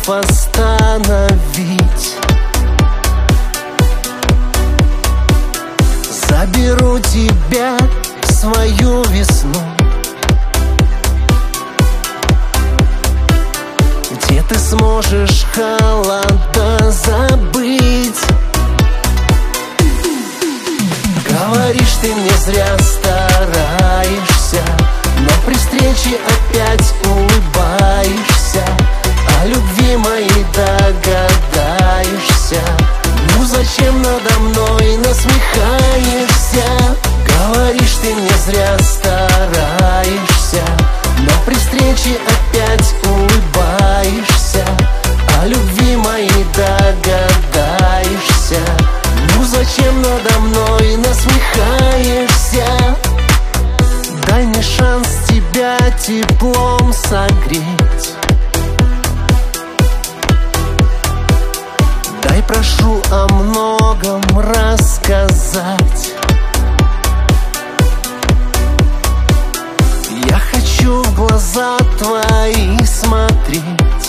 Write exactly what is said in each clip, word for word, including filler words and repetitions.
остановить. Заберу тебя в свою весну, где ты сможешь холода забыть. Говоришь, ты мне зря стараешься, но при встрече опять улыбаешься. О любви моей догадаешься. Ну зачем надо мной насмехаешься? Говоришь, ты мне зря стараешься, но при встрече опять улыбаешься. О любви моей догадаешься. Ну зачем надо мной насмехаешься? Дай мне шанс тебя теплом согреть. Дай, прошу, о многом рассказать. Я хочу в глаза твои смотреть,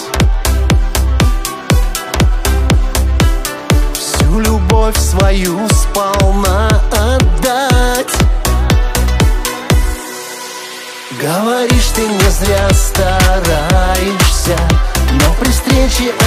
всю любовь свою сполна отдать. Говоришь, ты мне зря стараешься, но при встрече